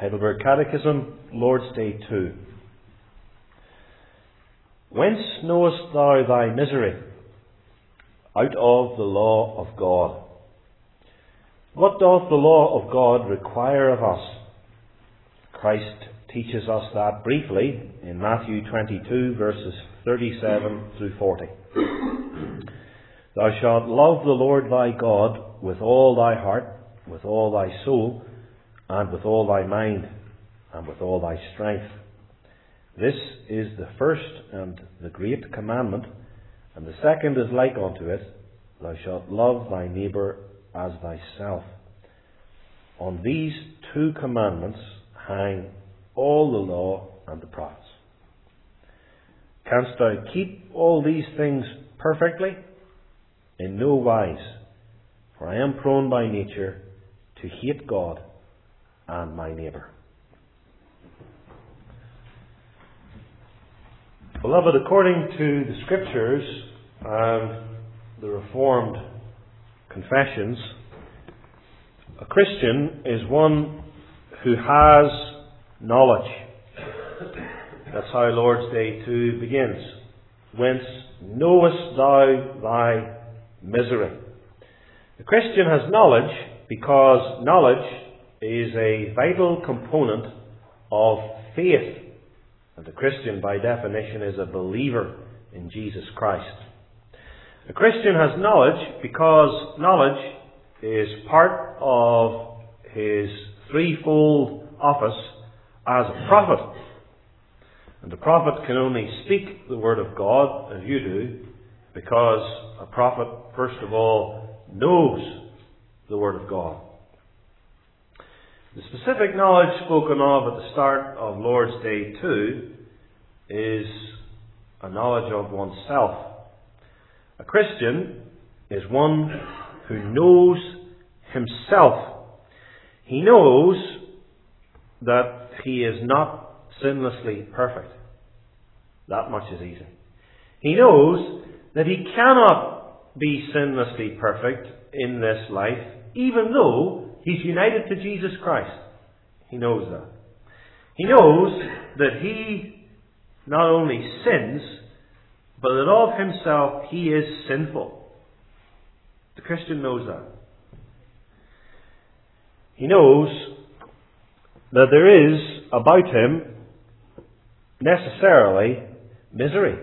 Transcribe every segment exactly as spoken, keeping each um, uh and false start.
Heidelberg Catechism, Lord's Day two. Whence knowest thou thy misery? Out of the law of God. What doth the law of God require of us? Christ teaches us that briefly in Matthew twenty-two, verses thirty-seven through forty. Thou shalt love the Lord thy God with all thy heart, with all thy soul, and with all thy mind, and with all thy strength. This is the first and the great commandment, and the second is like unto it, thou shalt love thy neighbour as thyself. On these two commandments hang all the law and the prophets. Canst thou keep all these things perfectly? In no wise, for I am prone by nature to hate God and my neighbour. Beloved, according to the Scriptures and the Reformed confessions, a Christian is one who has knowledge. That's how Lord's Day two begins. Whence knowest thou thy misery? The Christian has knowledge because knowledge is a vital component of faith. And the Christian, by definition, is a believer in Jesus Christ. A Christian has knowledge because knowledge is part of his threefold office as a prophet. And the prophet can only speak the word of God, as you do, because a prophet, first of all, knows the word of God. The specific knowledge spoken of at the start of Lord's Day two is a knowledge of oneself. A Christian is one who knows himself. He knows that he is not sinlessly perfect. That much is easy. He knows that he cannot be sinlessly perfect in this life, even though he's united to Jesus Christ. He knows that. He knows that he not only sins, but that of himself he is sinful. The Christian knows that. He knows that there is about him necessarily misery.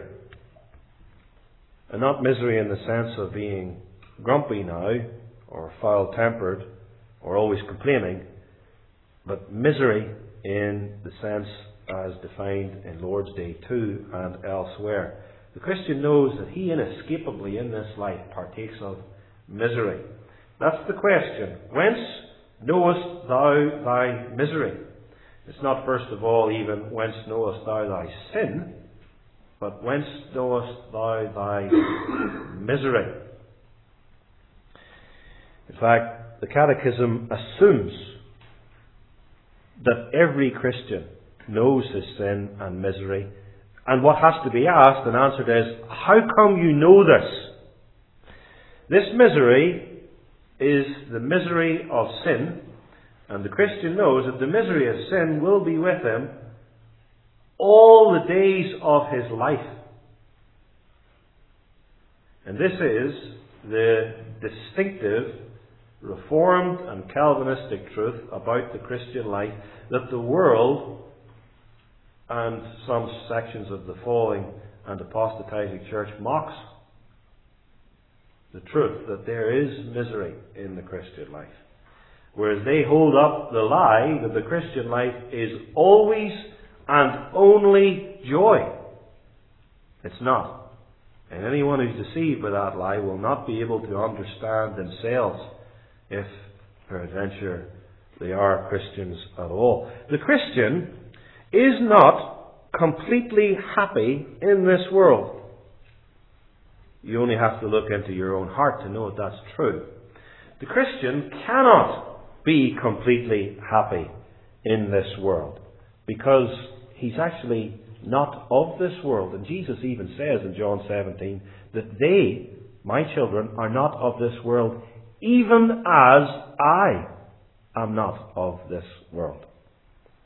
And not misery in the sense of being grumpy now, or foul-tempered, or always complaining, but misery in the sense as defined in Lord's Day two and elsewhere. The Christian knows that he inescapably in this life partakes of misery. That's the question. Whence knowest thou thy misery? It's not first of all even whence knowest thou thy sin, but whence knowest thou thy misery? In fact, the Catechism assumes that every Christian knows his sin and misery. And what has to be asked and answered is, how come you know this? This misery is the misery of sin. And the Christian knows that the misery of sin will be with him all the days of his life. And this is the distinctive Reformed and Calvinistic truth about the Christian life, that the world and some sections of the falling and apostatizing church mocks the truth that there is misery in the Christian life. Whereas they hold up the lie that the Christian life is always and only joy. It's not. And anyone who's deceived by that lie will not be able to understand themselves, if peradventure they are Christians at all. The Christian is not completely happy in this world. You only have to look into your own heart to know that that's true. The Christian cannot be completely happy in this world, because he's actually not of this world. And Jesus even says in John seventeen that they, my children, are not of this world, even as I am not of this world.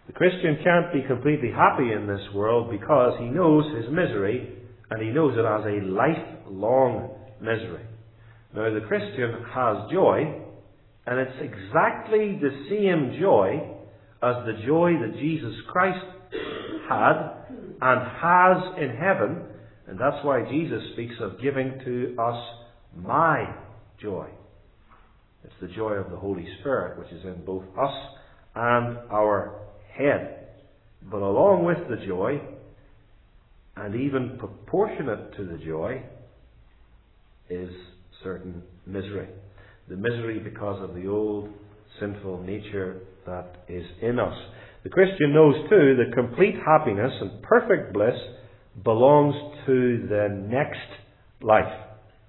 The Christian can't be completely happy in this world because he knows his misery, and he knows it as a lifelong misery. Now, the Christian has joy, and it's exactly the same joy as the joy that Jesus Christ had and has in heaven, and that's why Jesus speaks of giving to us my joy. It's the joy of the Holy Spirit, which is in both us and our head. But along with the joy, and even proportionate to the joy, is certain misery. The misery because of the old sinful nature that is in us. The Christian knows too that complete happiness and perfect bliss belongs to the next life.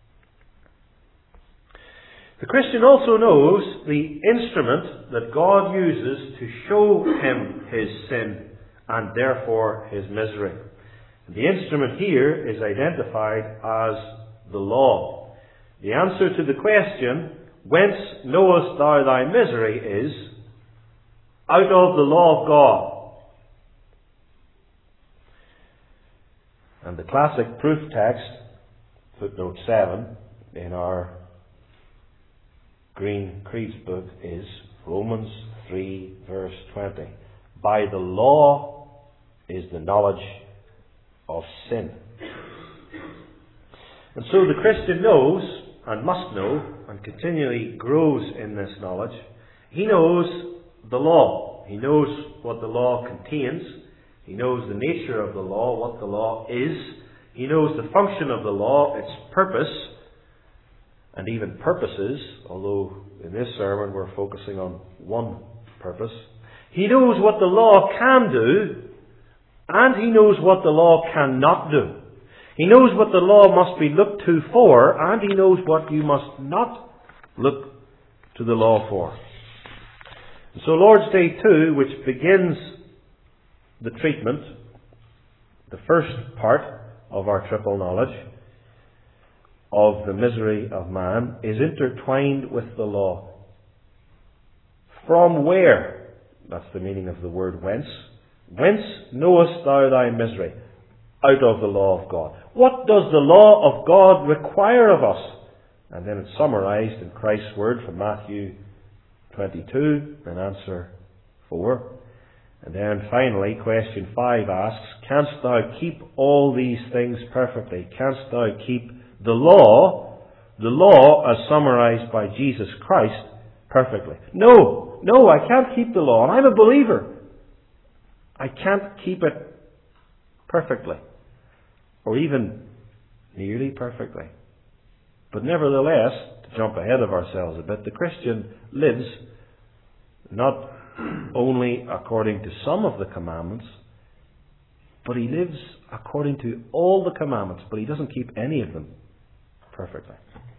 The Christian also knows the instrument that God uses to show him his sin and therefore his misery. The instrument here is identified as the law. The answer to the question, whence knowest thou thy misery, is out of the law of God. And the classic proof text, footnote seven, in our Green Creed's book is Romans three verse twenty. By the law is the knowledge of sin. And so the Christian knows, and must know, and continually grows in this knowledge. He knows the law. He knows what the law contains. He knows the nature of the law, what the law is. He knows the function of the law, its purpose, and even purposes, although in this sermon we're focusing on one purpose. He knows what the law can do, and he knows what the law cannot do. He knows what the law must be looked to for, and he knows what you must not look to the law for. And so Lord's Day two, which begins the treatment, the first part of our triple knowledge of the misery of man, is intertwined with the law. From where? That's the meaning of the word whence. Whence knowest thou thy misery? Out of the law of God. What does the law of God require of us? And then it's summarized in Christ's word from Matthew twenty-two, in answer four. And then finally, question five asks, canst thou keep all these things perfectly? Canst thou keep the law, the law as summarized by Jesus Christ, perfectly? No, no, I can't keep the law. And I'm a believer. I can't keep it perfectly. Or even nearly perfectly. But nevertheless, to jump ahead of ourselves a bit, the Christian lives not only according to some of the commandments, but he lives according to all the commandments, but he doesn't keep any of them perfectly.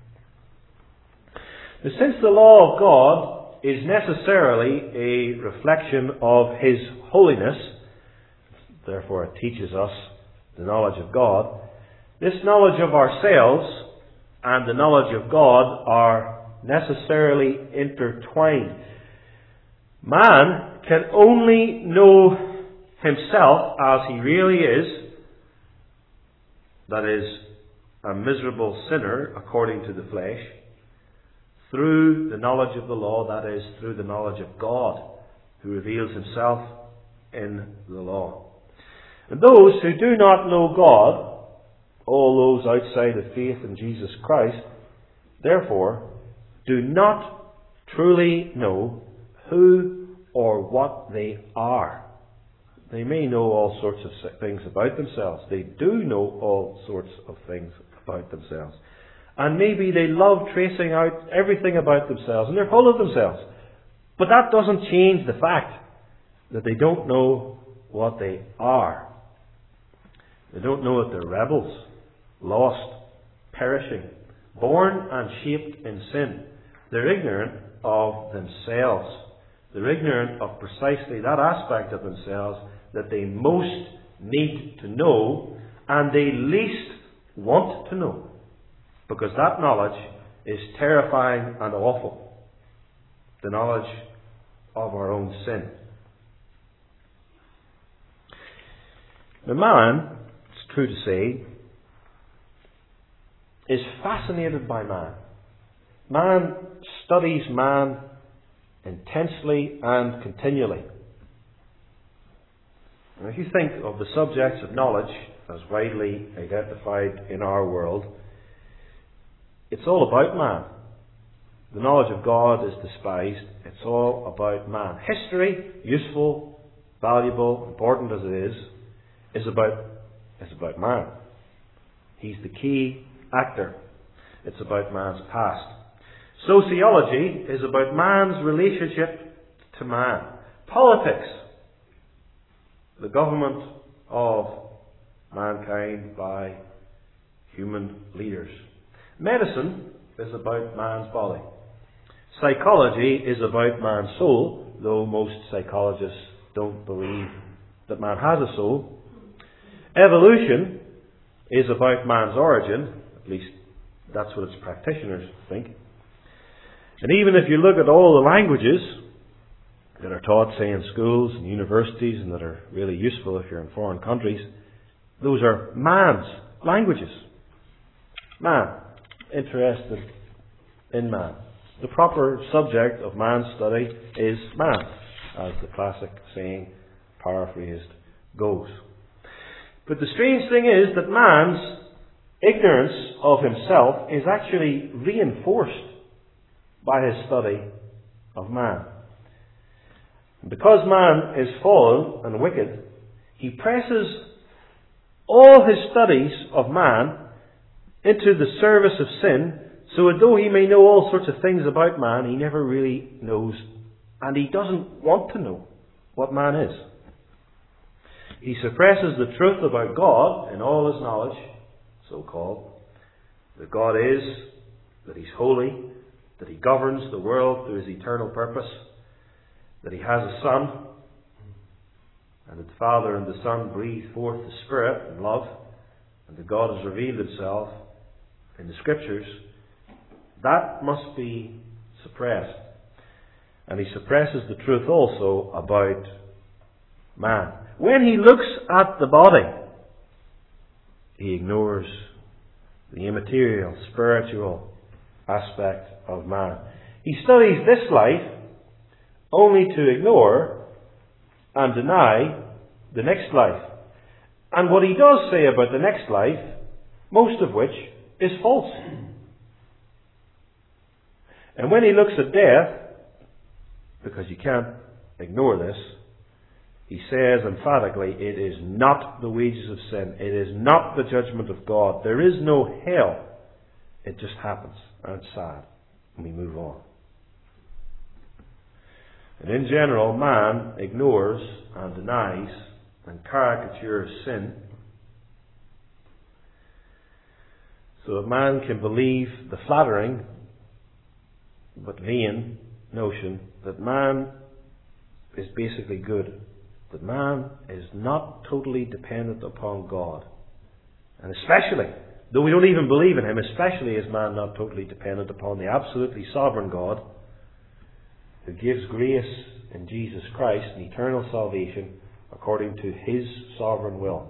Now, since the law of God is necessarily a reflection of His holiness, therefore it teaches us the knowledge of God, this knowledge of ourselves and the knowledge of God are necessarily intertwined. Man can only know himself as he really is, that is, a miserable sinner according to the flesh, through the knowledge of the law, that is, through the knowledge of God, who reveals Himself in the law. And those who do not know God, all those outside of faith in Jesus Christ, therefore, do not truly know who or what they are. They may know all sorts of things about themselves. They do know all sorts of things about themselves. And maybe they love tracing out everything about themselves, and they're full of themselves. But that doesn't change the fact that they don't know what they are. They don't know that they're rebels, lost, perishing, born and shaped in sin. They're ignorant of themselves. They're ignorant of precisely that aspect of themselves that they most need to know and they least want to know. Because that knowledge is terrifying and awful. The knowledge of our own sin. The man, it's true to say, is fascinated by man. Man studies man intensely and continually. And if you think of the subjects of knowledge as widely identified in our world, it's all about man. The knowledge of God is despised. It's all about man. History, useful, valuable, important as it is, is about, is about man. He's the key actor. It's about man's past. Sociology is about man's relationship to man. Politics, the government of mankind by human leaders. Medicine is about man's body. Psychology is about man's soul, though most psychologists don't believe that man has a soul. Evolution is about man's origin, at least that's what its practitioners think. And even if you look at all the languages that are taught, say, in schools and universities and that are really useful if you're in foreign countries, those are man's languages. Man, interested in man. The proper subject of man's study is man, as the classic saying, paraphrased, goes. But the strange thing is that man's ignorance of himself is actually reinforced by his study of man. Because man is fallen and wicked, he presses all his studies of man into the service of sin, so that though he may know all sorts of things about man, he never really knows, and he doesn't want to know what man is. He suppresses the truth about God in all his knowledge, so-called, that God is, that he's holy, that he governs the world through his eternal purpose, that he has a Son, and that the Father and the Son breathe forth the Spirit and love, and that God has revealed himself in the Scriptures. That must be suppressed. And he suppresses the truth also about man. When he looks at the body, he ignores the immaterial, spiritual aspect of man. He studies this life only to ignore and deny the next life. And what he does say about the next life, most of which is false. And when he looks at death, because you can't ignore this, he says emphatically, it is not the wages of sin. It is not the judgment of God. There is no hell. It just happens. And it's sad. And we move on. And in general, man ignores and denies and caricatures sin, so that man can believe the flattering but vain notion that man is basically good, that man is not totally dependent upon God. And especially, though we don't even believe in him, especially is man not totally dependent upon the absolutely sovereign God who gives grace in Jesus Christ and eternal salvation according to his sovereign will.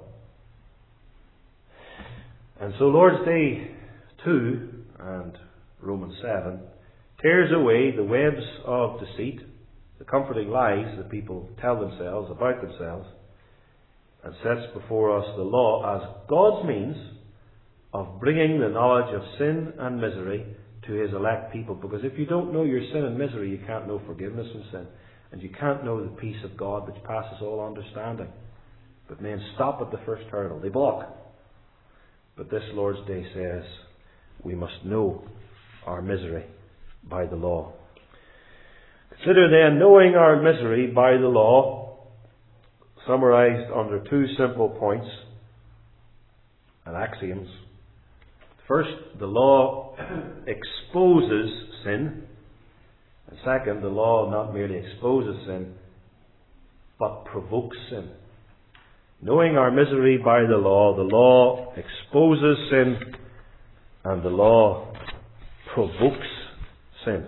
And so Lord's Day two and Romans seven tears away the webs of deceit, the comforting lies that people tell themselves about themselves, and sets before us the law as God's means of bringing the knowledge of sin and misery to his elect people. Because if you don't know your sin and misery, you can't know forgiveness from sin. And you can't know the peace of God which passes all understanding. But men stop at the first hurdle. They balk. But this Lord's Day says we must know our misery by the law. Consider then knowing our misery by the law, summarized under two simple points and axioms. First, the law exposes sin. And second, the law not merely exposes sin, but provokes sin. Knowing our misery by the law, the law exposes sin, and the law provokes sin.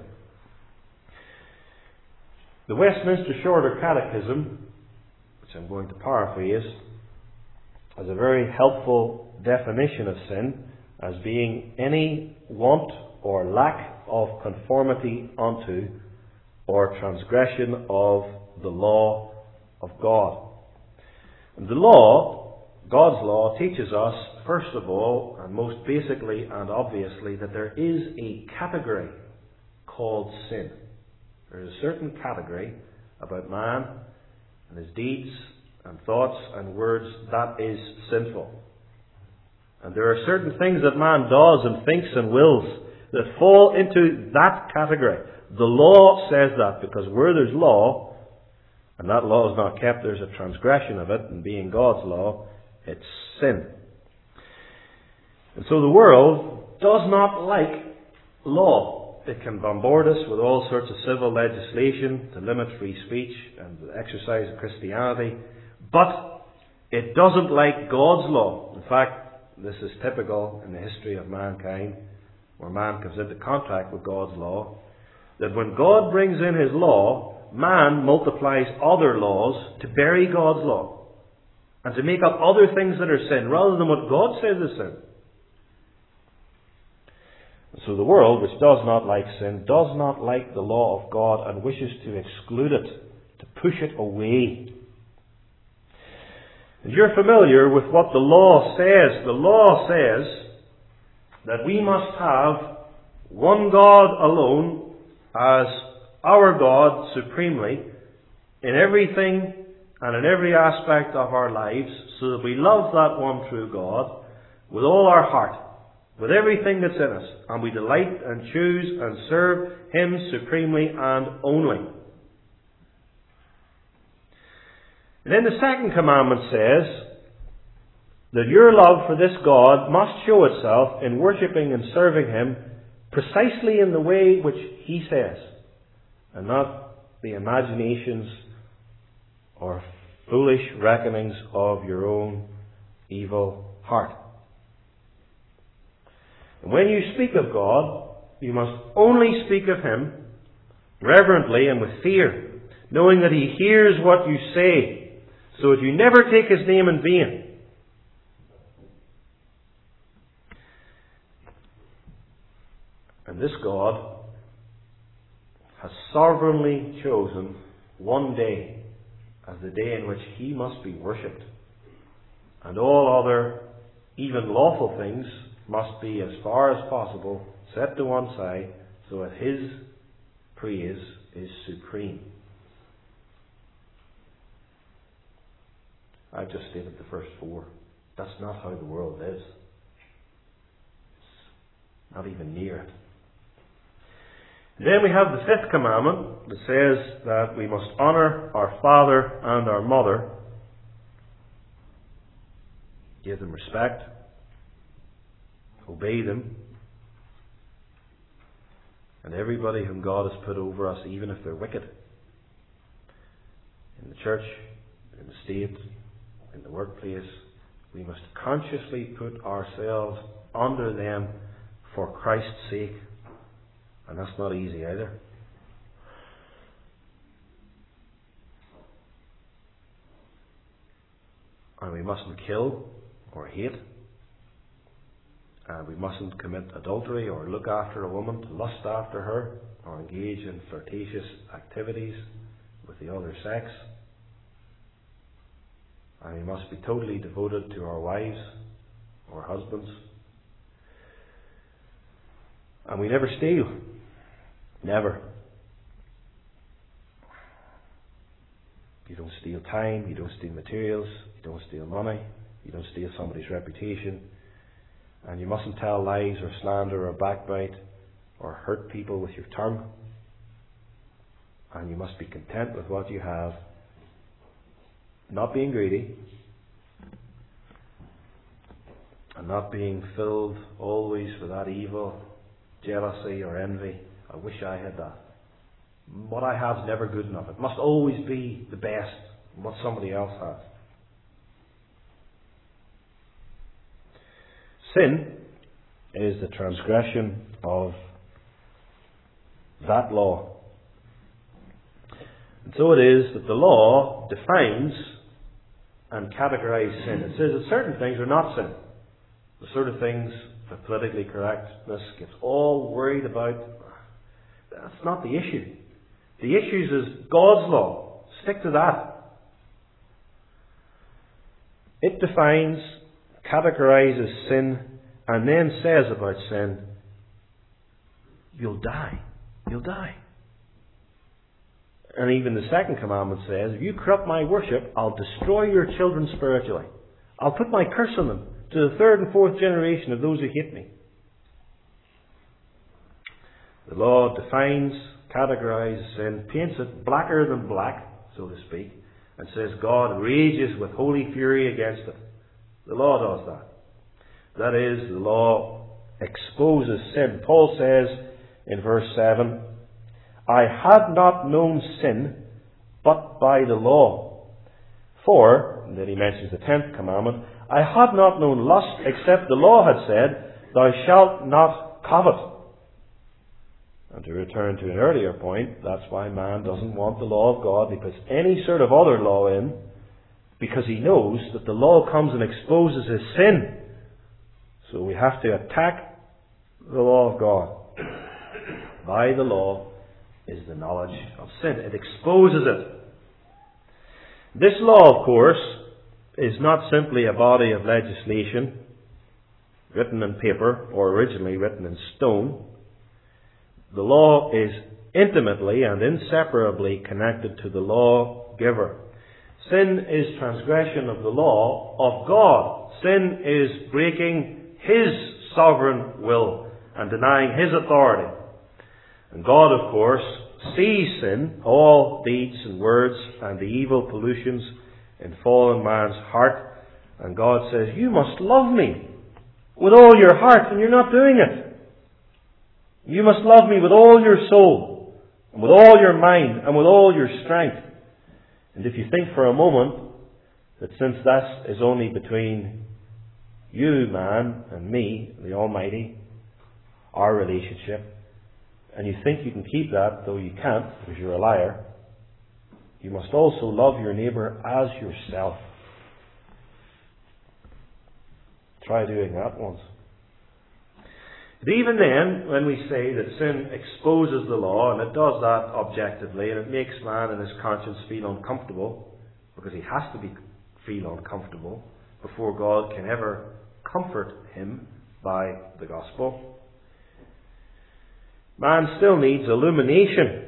The Westminster Shorter Catechism, which I'm going to paraphrase, as a very helpful definition of sin as being any want or lack of conformity unto or transgression of the law of God. And the law, God's law, teaches us, first of all, and most basically and obviously, that there is a category called sin. There is a certain category about man and his deeds and thoughts and words that is sinful. And there are certain things that man does and thinks and wills that fall into that category. The law says that, because where there's law, and that law is not kept, there's a transgression of it, and being God's law, it's sin. And so the world does not like law. It can bombard us with all sorts of civil legislation to limit free speech and the exercise of Christianity, but it doesn't like God's law. In fact, this is typical in the history of mankind, where man comes into contact with God's law, that when God brings in His law, man multiplies other laws to bury God's law and to make up other things that are sin rather than what God says is sin. So the world, which does not like sin, does not like the law of God and wishes to exclude it, to push it away. And you're familiar with what the law says. The law says that we must have one God alone as our God supremely in everything and in every aspect of our lives, so that we love that one true God with all our heart, with everything that's in us, and we delight and choose and serve Him supremely and only. And then the second commandment says that your love for this God must show itself in worshipping and serving Him precisely in the way which He says, and not the imaginations or foolish reckonings of your own evil heart. And when you speak of God, you must only speak of Him reverently and with fear, knowing that He hears what you say, so that you never take His name in vain. And this God has sovereignly chosen one day as the day in which He must be worshipped, and all other, even lawful things, must be, as far as possible, set to one side, so that His praise is supreme. I've just stated the first four. That's not how the world is. It's not even near it. Then we have the fifth commandment that says that we must honour our father and our mother, give them respect, obey them, and everybody whom God has put over us, even if they're wicked, in the church, in the state, in the workplace, we must consciously put ourselves under them for Christ's sake. And that's not easy either. And we mustn't kill or hate. And we mustn't commit adultery or look after a woman to lust after her or engage in flirtatious activities with the other sex. And we must be totally devoted to our wives or husbands. And we never steal. Never. You don't steal time, you don't steal materials, you don't steal money, you don't steal somebody's reputation, and you mustn't tell lies or slander or backbite or hurt people with your tongue. And you must be content with what you have, not being greedy, and not being filled always with that evil jealousy or envy. I wish I had that. What I have is never good enough. It must always be the best what somebody else has. Sin is the transgression of that law. And so it is that the law defines and categorize sin. It says that certain things are not sin. The sort of things that politically correctness gets all worried about, that's not the issue. The issue is God's law. Stick to that. It defines, categorizes sin, and then says about sin, you'll die. You'll die. And even the second commandment says, if you corrupt my worship, I'll destroy your children spiritually. I'll put my curse on them to the third and fourth generation of those who hate me. The law defines, categorizes sin, paints it blacker than black, so to speak, and says God rages with holy fury against it. The law does that. That is, the law exposes sin. Paul says in verse seven, I had not known sin but by the law. For, and then he mentions the tenth commandment, I had not known lust except the law had said, thou shalt not covet. And to return to an earlier point, that's why man doesn't want the law of God. He puts any sort of other law in because he knows that the law comes and exposes his sin. So we have to attack the law of God. By the law is the knowledge of sin. It exposes it. This law, of course, is not simply a body of legislation written in paper or originally written in stone. The law is intimately and inseparably connected to the lawgiver. Sin is transgression of the law of God. Sin is breaking His sovereign will and denying His authority. And God, of course, sees sin, all deeds and words, and the evil pollutions in fallen man's heart. And God says, you must love me with all your heart, and you're not doing it. You must love me with all your soul, and with all your mind, and with all your strength. And if you think for a moment that since that is only between you, man, and me, the Almighty, our relationship, and you think you can keep that, though you can't, because you're a liar, you must also love your neighbour as yourself. Try doing that once. But even then, when we say that sin exposes the law, and it does that objectively, and it makes man in his conscience feel uncomfortable, because he has to be feel uncomfortable before God can ever comfort him by the gospel, man still needs illumination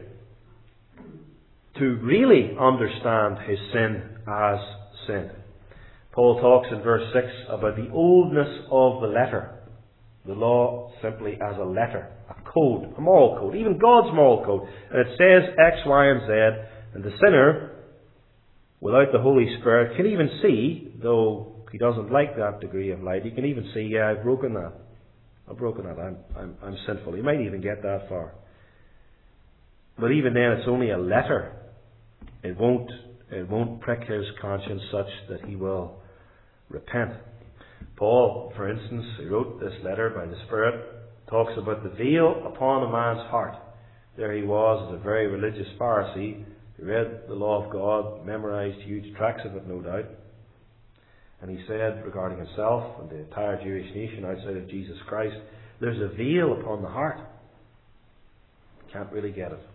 to really understand his sin as sin. Paul talks in verse six about the oldness of the letter. The law simply as a letter, a code, a moral code, even God's moral code. And it says X, Y, and Z, and the sinner, without the Holy Spirit, can even see, though he doesn't like that degree of light, he can even see, yeah, I've broken that. I've broken that. I'm, I'm, I'm sinful. He might even get that far. But even then, it's only a letter. It won't, it won't prick his conscience such that he will repent. Paul, for instance, who wrote this letter by the Spirit, talks about the veil upon a man's heart. There he was as a very religious Pharisee who read the law of God, memorized huge tracts of it, no doubt. And he said regarding himself and the entire Jewish nation outside of Jesus Christ, there's a veil upon the heart. Can't really get it.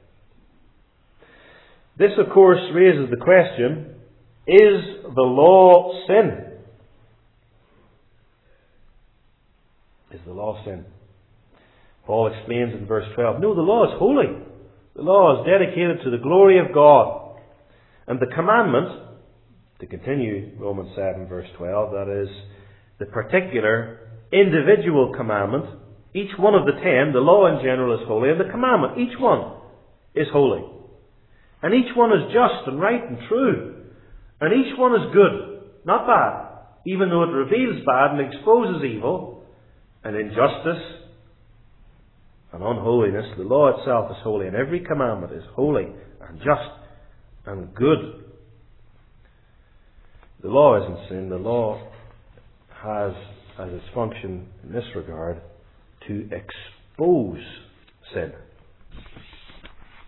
This, of course, raises the question, is the law sin? Is the law sin? Paul explains in verse twelve, no, the law is holy. The law is dedicated to the glory of God. And the commandment, to continue Romans seven verse twelve, that is, the particular individual commandment, each one of the ten, the law in general is holy, and the commandment, each one is holy. And each one is just and right and true. And each one is good, not bad, even though it reveals bad and exposes evil and injustice and unholiness. The law itself is holy, and every commandment is holy and just and good. The law isn't sin. The law has as its function in this regard to expose sin.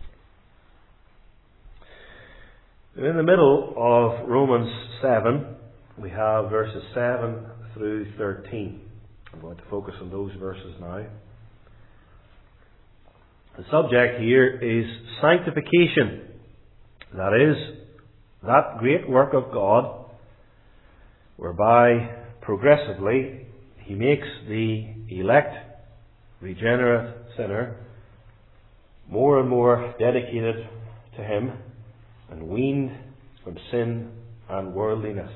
In the middle of Romans seven, we have verses seven through thirteen. I'm going to focus on those verses now. The subject here is sanctification. That is, that great work of God whereby progressively He makes the elect, regenerate sinner more and more dedicated to Him and weaned from sin and worldliness.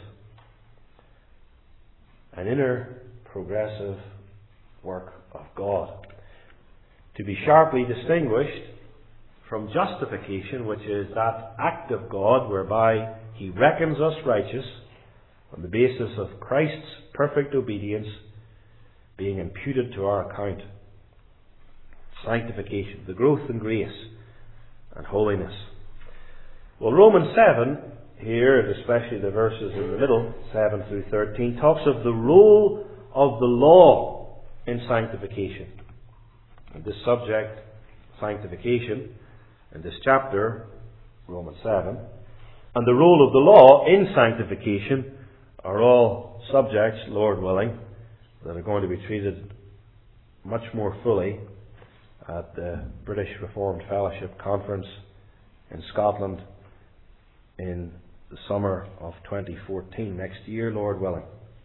An inner progressive work of God, to be sharply distinguished from justification, which is that act of God whereby He reckons us righteous on the basis of Christ's perfect obedience being imputed to our account. Sanctification, the growth in grace and holiness. Well, Romans seven, here, and especially the verses in the middle, seven through thirteen, talks of the role of the law in sanctification. And this subject, sanctification, in this chapter, Romans seven, and the role of the law in sanctification are all subjects, Lord willing, that are going to be treated much more fully at the British Reformed Fellowship Conference in Scotland in the summer of twenty fourteen, next year, Lord willing.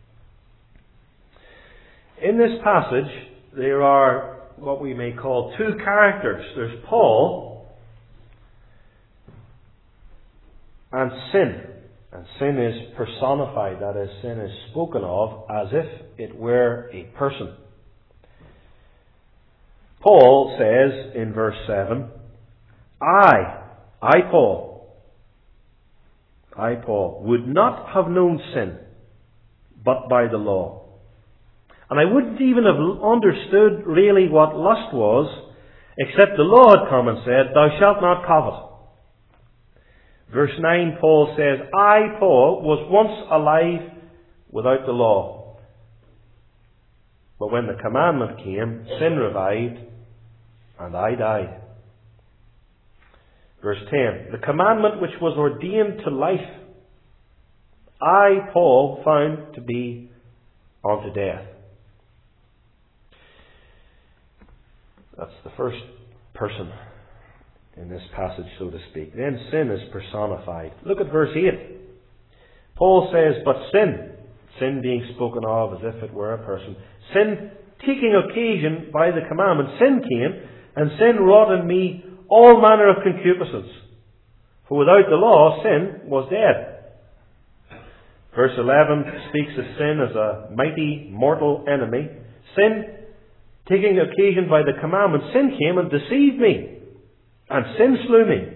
In this passage, there are what we may call two characters. There's Paul and sin. And sin is personified, that is, sin is spoken of as if it were a person. Paul says in verse seven, I, I Paul, I Paul, would not have known sin but by the law. And I wouldn't even have understood really what lust was, except the law had come and said, Thou shalt not covet. Verse nine, Paul says, I, Paul, was once alive without the law. But when the commandment came, sin revived, and I died. Verse ten, the commandment which was ordained to life, I, Paul, found to be unto death. That's the first person in this passage, so to speak. Then sin is personified. Look at verse eight. Paul says, but sin, sin being spoken of as if it were a person, sin taking occasion by the commandment, sin came, and sin wrought in me all manner of concupiscence. For without the law, sin was dead. Verse eleven speaks of sin as a mighty mortal enemy. Sin taking occasion by the commandment, sin came and deceived me, and sin slew me.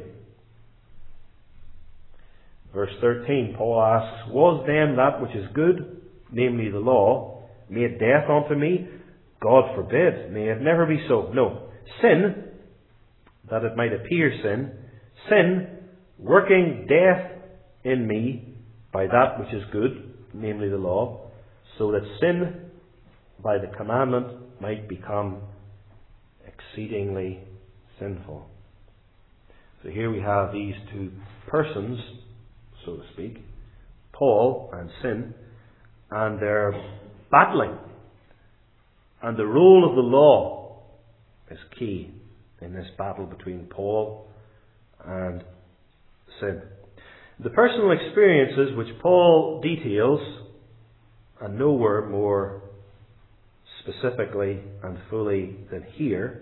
Verse thirteen, Paul asks, was then that which is good, namely the law, made death unto me? God forbid, may it never be so. No, sin, that it might appear sin, sin working death in me by that which is good, namely the law, so that sin by the commandment might become exceedingly sinful. So here we have these two persons, so to speak, Paul and sin, and they're battling. And the role of the law is key in this battle between Paul and sin. The personal experiences which Paul details, and nowhere more specifically and fully than here,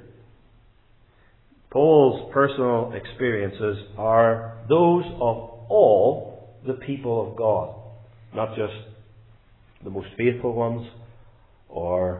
Paul's personal experiences are those of all the people of God, not just the most faithful ones, or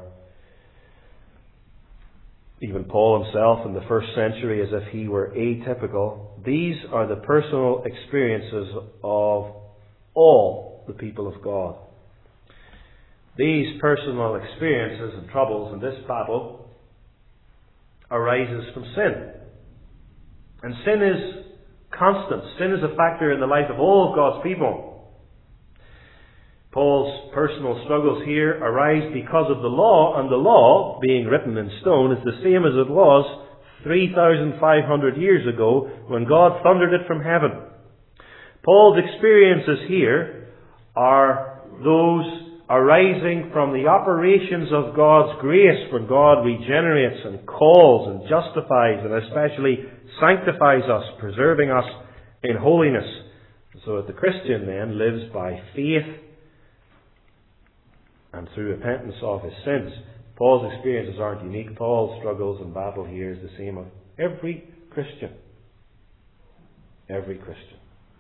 even Paul himself in the first century as if he were atypical. These are the personal experiences of all the people of God. These personal experiences and troubles in this battle arises from sin. And sin is constant. Sin is a factor in the life of all of God's people. Paul's personal struggles here arise because of the law, and the law, being written in stone, is the same as it was three thousand five hundred years ago when God thundered it from heaven. Paul's experiences here are those arising from the operations of God's grace, when God regenerates and calls and justifies and especially sanctifies us, preserving us in holiness. So that the Christian then lives by faith and through repentance of his sins. Paul's experiences aren't unique. Paul's struggles and battle here is the same of every Christian. Every Christian.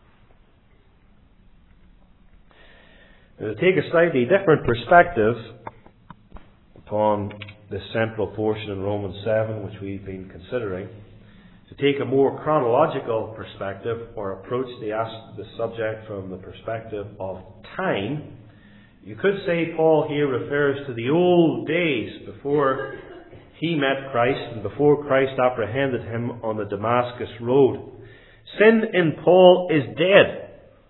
Now, to take a slightly different perspective upon this central portion in Romans seven, which we've been considering, to take a more chronological perspective or approach the, the subject from the perspective of time, you could say Paul here refers to the old days before he met Christ and before Christ apprehended him on the Damascus road. Sin in Paul is dead.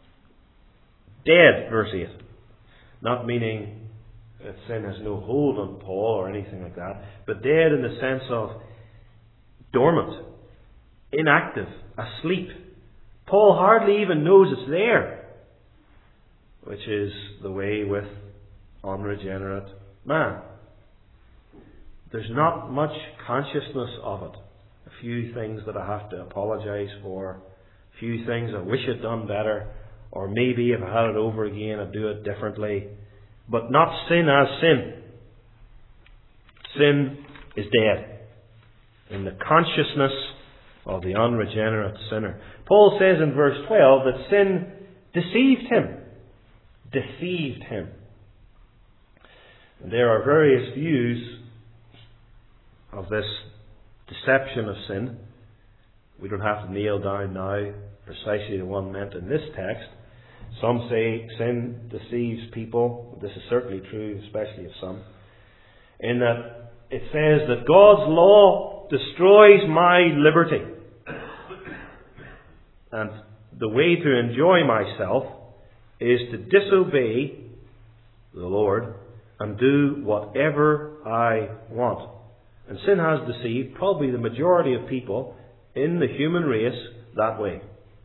Dead, verse eight. Not meaning that sin has no hold on Paul or anything like that, but dead in the sense of dormant, inactive, asleep. Paul hardly even knows it's there, which is the way with unregenerate man. There's not much consciousness of it. A few things that I have to apologize for, a few things I wish I'd done better, or maybe if I had it over again I'd do it differently. But not sin as sin. Sin is dead in the consciousness of the unregenerate sinner. Paul says in verse twelve that sin deceived him. Deceived him. And there are various views of this deception of sin. We don't have to nail down now precisely the one meant in this text. Some say sin deceives people. This is certainly true, especially of some. In that it says that God's law destroys my liberty. And the way to enjoy myself is to disobey the Lord and do whatever I want. And sin has deceived probably the majority of people in the human race that way.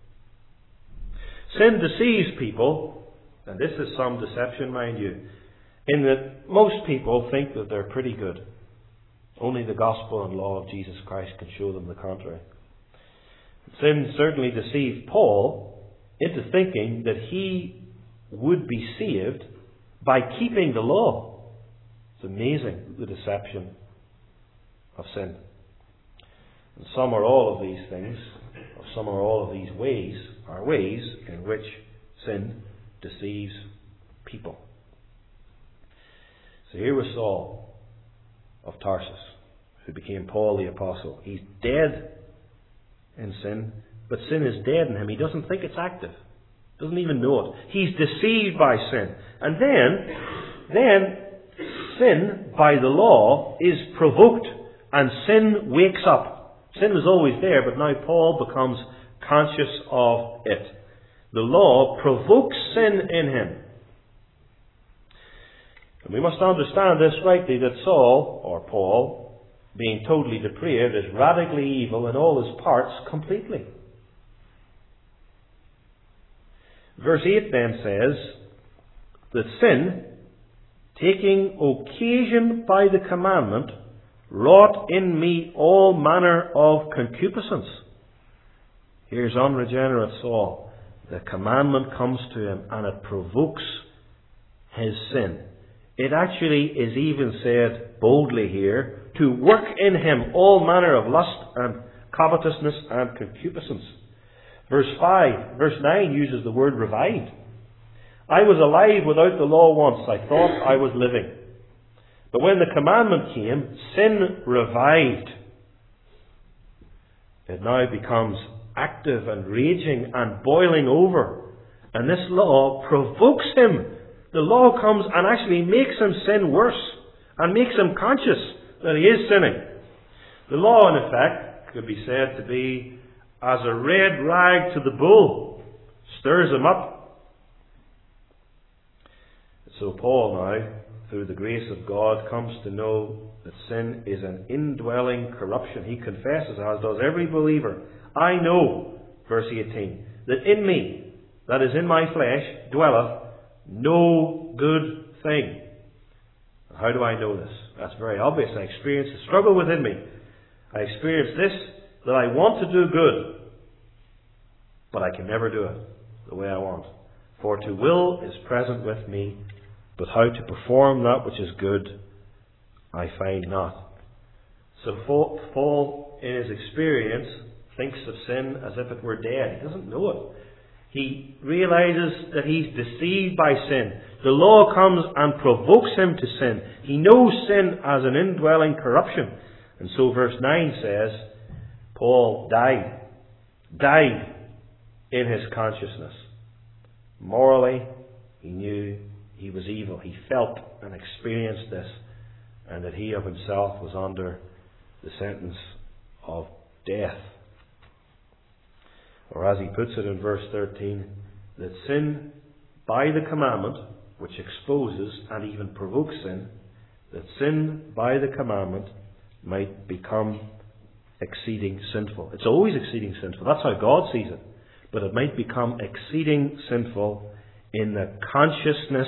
Sin deceives people, and this is some deception, mind you, in that most people think that they're pretty good. Only the gospel and law of Jesus Christ can show them the contrary. Sin certainly deceived Paul into thinking that he would be saved by keeping the law. It's amazing, the deception of sin. And some or all of these things, or some or all of these ways, are ways in which sin deceives people. So here was Saul of Tarsus, who became Paul the Apostle. He's dead in sin, but sin is dead in him. He doesn't think it's active. Doesn't even know it. He's deceived by sin. And then, then sin by the law is provoked, and sin wakes up. Sin was always there, but now Paul becomes conscious of it. The law provokes sin in him. And we must understand this rightly, that Saul, or Paul, being totally depraved, is radically evil in all his parts completely. Verse eight then says that sin, taking occasion by the commandment, wrought in me all manner of concupiscence. Here's unregenerate Saul. The commandment comes to him and it provokes his sin. It actually is even said boldly here, to work in him all manner of lust and covetousness and concupiscence. Verse five, verse nine uses the word revived. I was alive without the law once. I thought I was living. But when the commandment came, sin revived. It now becomes active and raging and boiling over. And this law provokes him. The law comes and actually makes him sin worse and makes him conscious that he is sinning. The law, in effect, could be said to be as a red rag to the bull, stirs him up. So Paul now, through the grace of God, comes to know that sin is an indwelling corruption. He confesses, as does every believer, I know, verse eighteen, that in me, that is in my flesh, dwelleth no good thing. How do I know this? That's very obvious. I experience the struggle within me. I experience this, that I want to do good, but I can never do it the way I want. For to will is present with me, but how to perform that which is good, I find not. So Paul, in his experience, thinks of sin as if it were dead. He doesn't know it. He realizes that he's deceived by sin. The law comes and provokes him to sin. He knows sin as an indwelling corruption. And so verse nine says, Paul died. Died in his consciousness. Morally, he knew he was evil. He felt and experienced this, and that he of himself was under the sentence of death. Or as he puts it in verse thirteen, that sin by the commandment, which exposes and even provokes sin, that sin by the commandment might become exceeding sinful. It's always exceeding sinful. That's how God sees it. But it might become exceeding sinful in the consciousness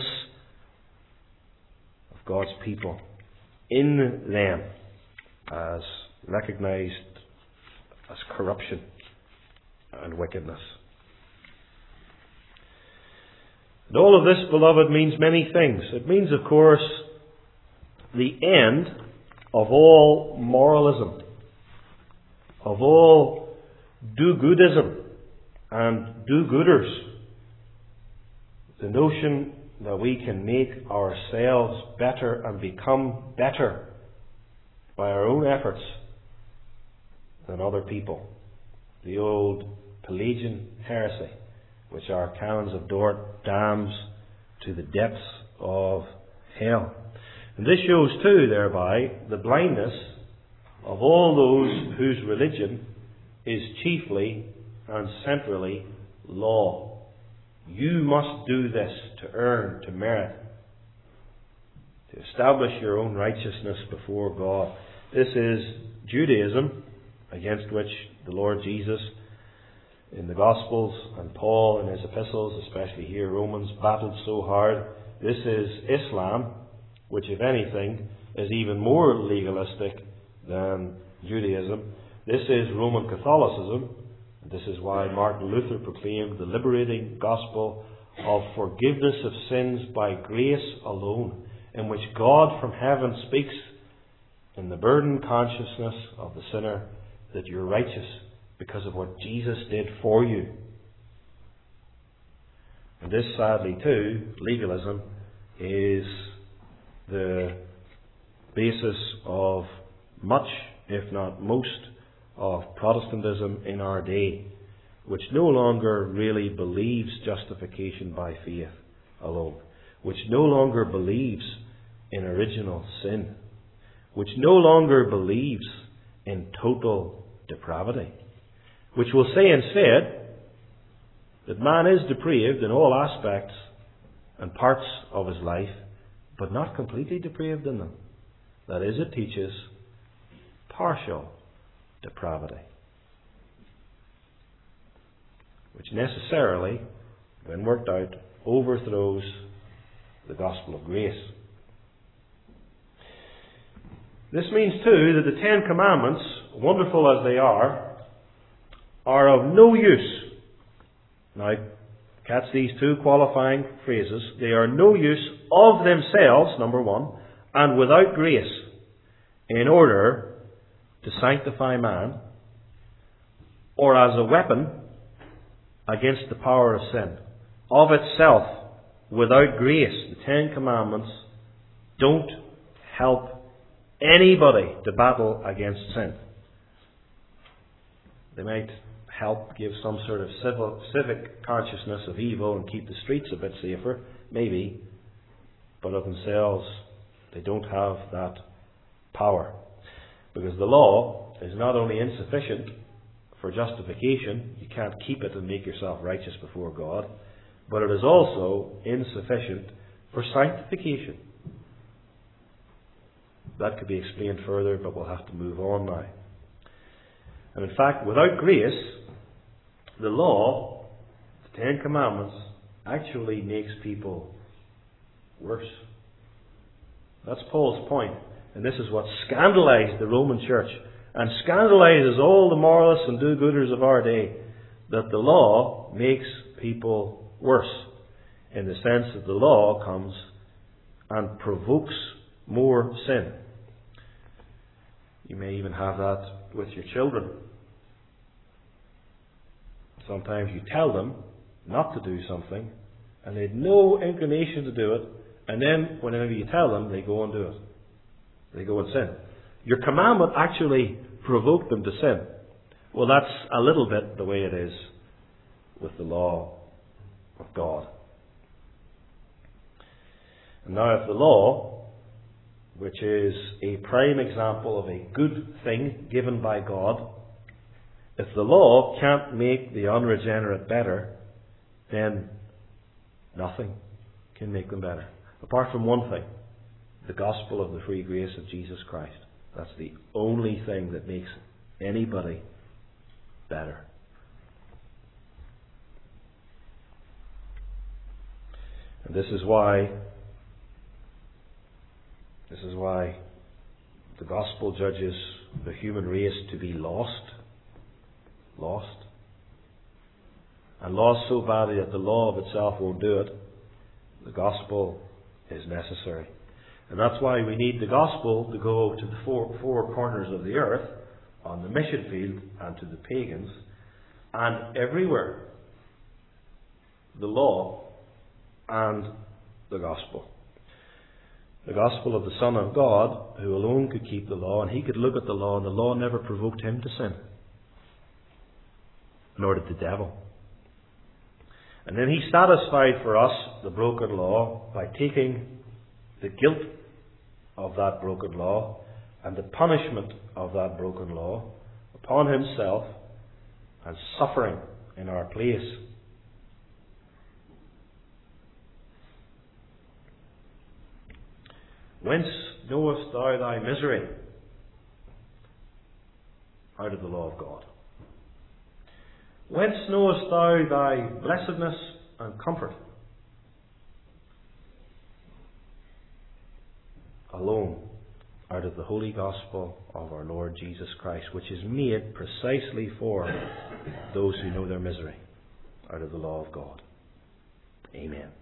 of God's people, in them, as recognized as corruption and wickedness. And all of this, beloved, means many things. It means, of course, the end of all moralism, of all do-goodism and do-gooders. The notion that we can make ourselves better and become better by our own efforts than other people. The old Pelagian heresy, which our canons of Dort damns to the depths of hell. And this shows too, thereby, the blindness of all those whose religion is chiefly and centrally law. You must do this to earn, to merit, to establish your own righteousness before God. This is Judaism, against which the Lord Jesus in the Gospels and Paul in his epistles, especially here Romans, battled so hard. This is Islam, which if anything is even more legalistic than Judaism. This is Roman Catholicism. This is why Martin Luther proclaimed the liberating gospel of forgiveness of sins by grace alone, in which God from heaven speaks in the burdened consciousness of the sinner that you're righteous because of what Jesus did for you. And this, sadly too, legalism, is the basis of much, if not most, of Protestantism in our day, which no longer really believes justification by faith alone, which no longer believes in original sin, which no longer believes in total depravity, which will say instead that man is depraved in all aspects and parts of his life, but not completely depraved in them. That is, it teaches partial depravity, which necessarily, when worked out, overthrows the gospel of grace. This means too that the Ten Commandments, wonderful as they are, are of no use. Now, catch these two qualifying phrases. They are no use of themselves, number one, and without grace, in order to sanctify man, or as a weapon against the power of sin. Of itself, without grace, the Ten Commandments don't help anybody to battle against sin. They might help give some sort of civil, civic consciousness of evil and keep the streets a bit safer, maybe, but of themselves they don't have that power. Because the law is not only insufficient for justification, you can't keep it and make yourself righteous before God, but it is also insufficient for sanctification. That could be explained further, but we'll have to move on now. And in fact, without grace, the law, the Ten Commandments, actually makes people worse. That's Paul's point. And this is what scandalized the Roman church and scandalizes all the moralists and do-gooders of our day, that the law makes people worse, in the sense that the law comes and provokes more sin. You may even have that with your children. Sometimes you tell them not to do something, and they have no inclination to do it, and then whenever you tell them, they go and do it. They go and sin. Your commandment actually provoked them to sin. Well, that's a little bit the way it is with the law of God. And now if the law, which is a prime example of a good thing given by God, if the law can't make the unregenerate better, then nothing can make them better. Apart from one thing, the gospel of the free grace of Jesus Christ. That's the only thing that makes anybody better. And this is why this is why the gospel judges the human race to be lost. Lost. And lost so badly that the law of itself won't do it. The gospel is necessary. And that's why we need the gospel to go to the four, four corners of the earth, on the mission field, and to the pagans, and everywhere. The law and the gospel. The gospel of the Son of God, who alone could keep the law, and he could look at the law, and the law never provoked him to sin. Nor did the devil. And then he satisfied for us the broken law by taking the guilt of that broken law and the punishment of that broken law upon himself and suffering in our place. Whence knowest thou thy misery? Out of the law of God. Whence knowest thou thy blessedness and comfort? Alone, out of the holy gospel of our Lord Jesus Christ, which is made precisely for those who know their misery, out of the law of God. Amen.